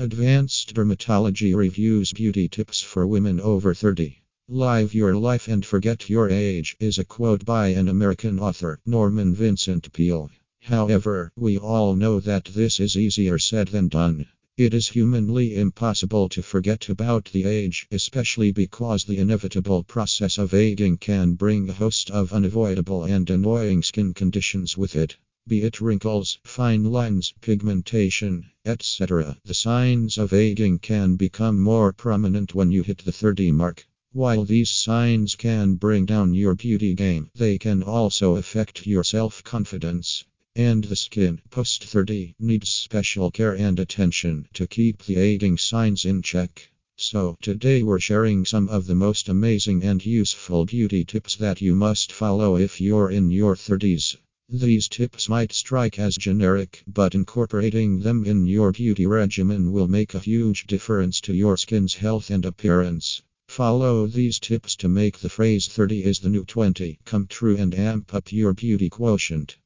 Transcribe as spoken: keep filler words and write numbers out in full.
Advanced Dermatology reviews beauty tips for women over thirty. Live your life and forget your age is a quote by an American author, Norman Vincent Peale. However, we all know that this is easier said than done. It is humanly impossible to forget about the age, especially because the inevitable process of aging can bring a host of unavoidable and annoying skin conditions with it. Be it wrinkles, fine lines, pigmentation, et cetera. The signs of aging can become more prominent when you hit the thirty mark. While these signs can bring down your beauty game, they can also affect your self-confidence. And the skin, post thirty, needs special care and attention to keep the aging signs in check. So, today we're sharing some of the most amazing and useful beauty tips that you must follow if you're in your thirties. These tips might strike as generic, but incorporating them in your beauty regimen will make a huge difference to your skin's health and appearance. Follow these tips to make the phrase thirty is the new twenty come true and amp up your beauty quotient.